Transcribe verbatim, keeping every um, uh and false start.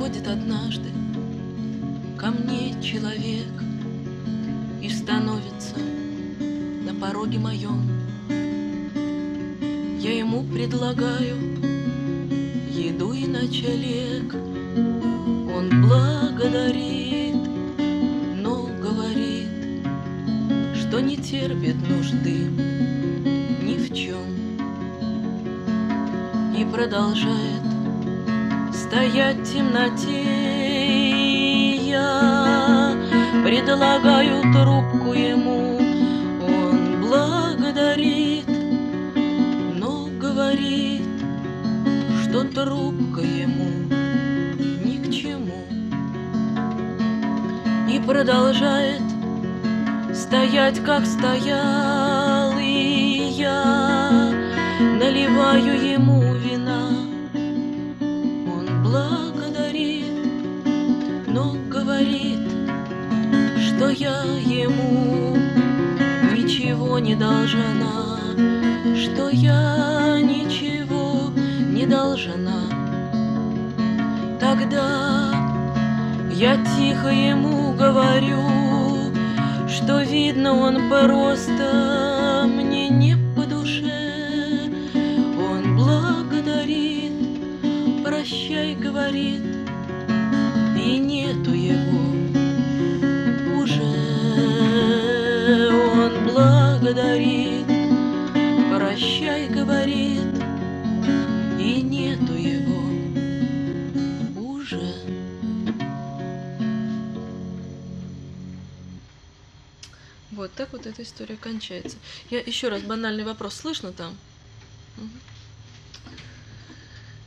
Приходит однажды ко мне человек и становится на пороге моем. Я ему предлагаю еду и ночлег. Он благодарит, но говорит, что не терпит нужды ни в чем, и продолжает стоять в темноте. И я предлагаю трубку ему, он благодарит, но говорит, что трубка ему ни к чему, и продолжает стоять, как стоял. И я наливаю ему вина, он благодарит, но говорит, что я ему ничего не должна, что я ничего не должна. Тогда я тихо ему говорю, что видно, он просто мне не по душе. Он благодарит, прощай, говорит, и нету его уже. Он благодарит, прощай, говорит, и нету его уже. Вот так вот эта история кончается. Я еще раз, банальный вопрос. Слышно там? Угу.